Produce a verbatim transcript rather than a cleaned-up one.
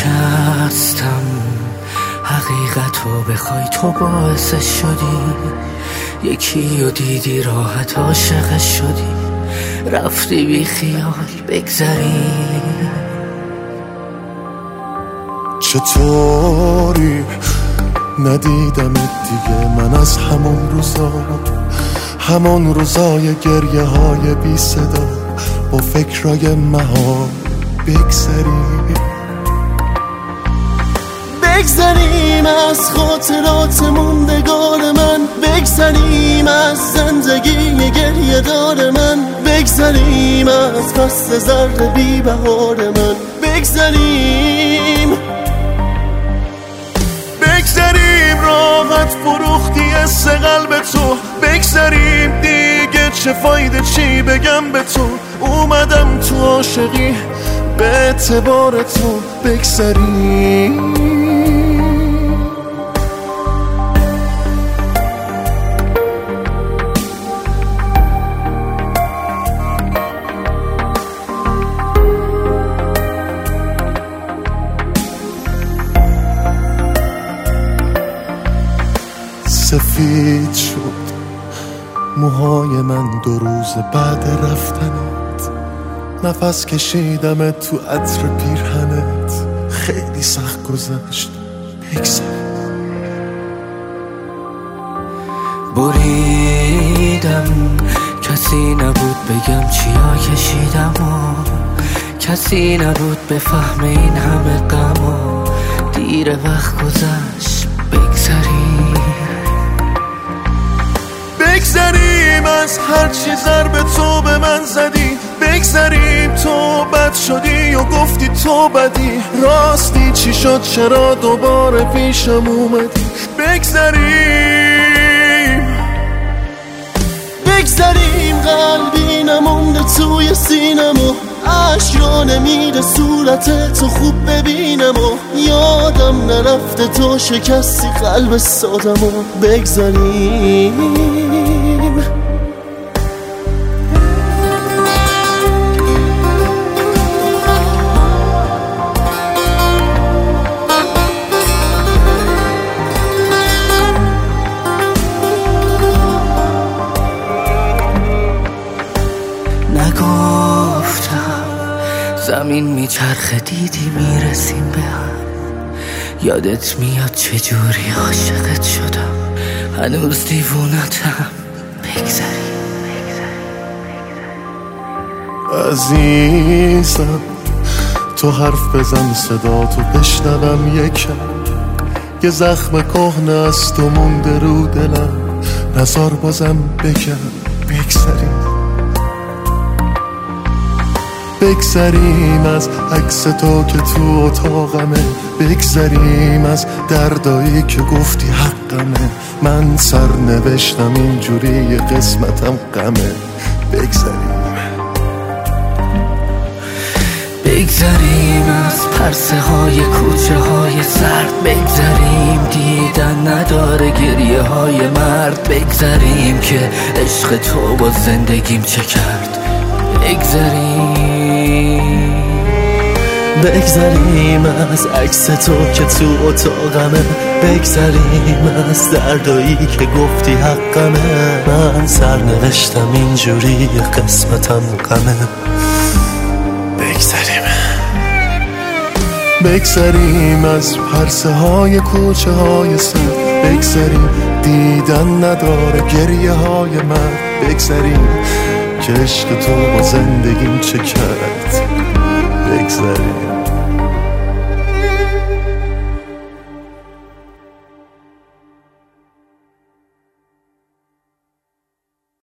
شکستم حقیقتو بخوای تو باعثش شدی، یکی و دیدی راحت عاشقش شدی، رفتی بی خیال بگذری. چطوری ندیدمت دیگه من از همون روزا، همون روزای گریه های بی صدا، با فکرای مها بگذری، بگذریم از خاطرات موندگار من، بگذریم از زندگی گریه دار من، بگذریم از فصل زرد بی بهار من، بگذریم بگذریم راحت فروختی از قلب تو، بگذریم دیگه چه فایده چی بگم به تو، اومدم تو عاشقی به اعتبار تو، بگذریم سفید شد موهای من دو روز بعد رفتنت، نفس کشیدم تو عطر پیرهنت، خیلی سخت گذشت بگذر. بریدم کسی نبود بگم چیا کشیدم و کسی نبود بفهم این همه غم و دیر وقت گذشت بگذریم، بگذریم از هر چی ضرب تو به من زدی، بگذریم تو بد شدی و گفتی تو بدی، راستی چی شد چرا دوباره پیشم اومدی، بگذریم بگذریم قلبی نمونده توی سینم و اشیا نمیره صورت تو خوب ببینم و یادم نرفته تو شکستی قلب سادم و بگذریم نگفتم زمین میچرخه دیدی میرسیم به هم، یادت میاد چجوری عاشقت شدم، هنوز دیوونتم بگذریم عزیزم، تو حرف بزن صدا تو بشنوم یکم، یه زخم کهنه است و مونده رو دلم، نزار بازم بگم بگذریم بگذریم از عکس تو که تو اتاقمه، بگذریم از دردایی که گفتی حقمه، من سر نوشتم اینجوری قسمتم غمه، بگذریم بگذریم از پرسه های کوچه های سرد، بگذریم دیدن نداره گریه های مرد، بگذریم که عشق تو با زندگیم چه کرد، بگذریم بگذریم از عکس تو که تو اتاقمه، بگذریم از دردایی که گفتی حقمه، من سر نوشتم اینجوری قسمتم غمه، بگذریم بگذریم از پرسه های کوچه های سر، بگذریم دیدن نداره گریه های من، بگذریم که عشق تو با زندگیم چه کرد،